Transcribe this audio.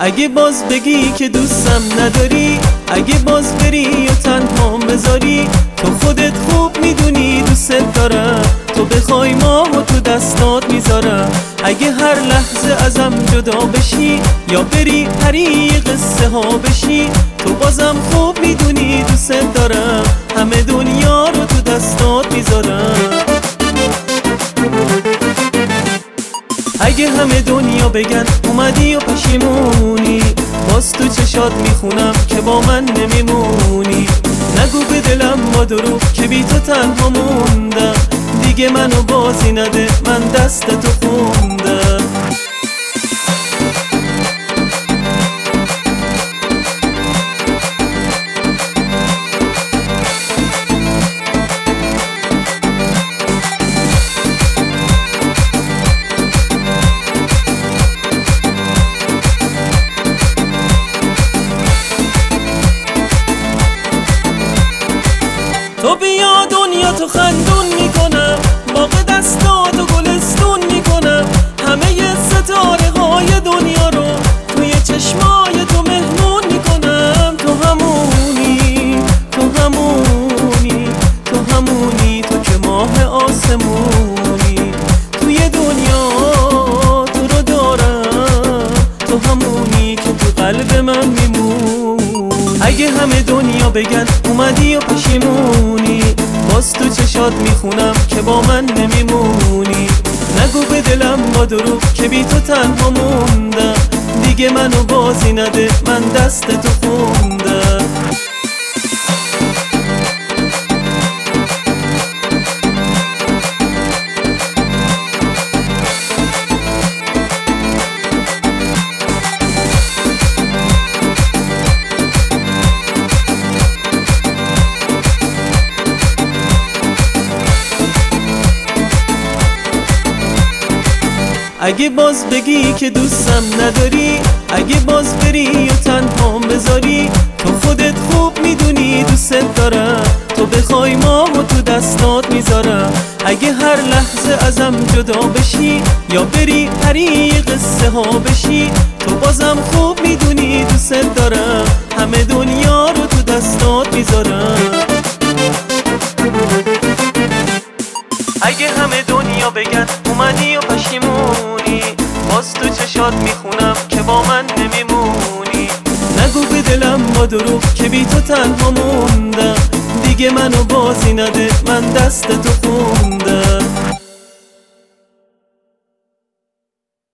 اگه باز بگی که دوستم نداری، اگه باز بری و تنها بذاری، تو خودت خوب میدونی دوست دارم، تو بخوای ماهو تو دستات میذارم. اگه هر لحظه ازم جدا بشی یا بری پری قصه ها بشی، تو بازم خوب میدونی دوست دارم، همه دنیا رو تو دستات میذارم. اگه همه دنیا بگن اومدی و پشیمونی، باز تو چشات میخونم که با من نمیمونی. نگو به دلم با دروغ که بی تو تنها موندم، دیگه منو بازی نده من دست تو خوندم. تو بیا دنیا تو خندون میکنم، باغ دستاتو گلستون میکنم، همه ستاره های دنیا رو توی چشمای تو مهمون میکنم. تو همونی، تو همونی، تو همونی، تو که ماه آسمونی، توی دنیا تو رو دارم، تو همونی که تو قلب من میمونی. اگه همه دنیا بگن اومدی و پشیمونی، باز تو چشات میخونم که با من نمیمونی. نگو به دلم با دروغ که بی تو تنها موندم، دیگه منو بازی نده من دست تو خوندم. اگه باز بگی که دوستم نداری، اگه باز بری و تنها بذاری، تو خودت خوب میدونی دوست دارم، تو بخوای ماهو تو دستات میذارم. اگه هر لحظه ازم جدا بشی یا بری پری قصه ها بشی، تو بازم خوب میدونی دوست دارم، همه دنیا رو تو دستات میذارم. اگه همه دنیا بگن اومدی و پشیمونی، باز تو چشات میخونم که با من نمیمونی. نگو به دلم با دروغ که بی تو تنها موندم، دیگه منو بازی نده من دست تو خوندم.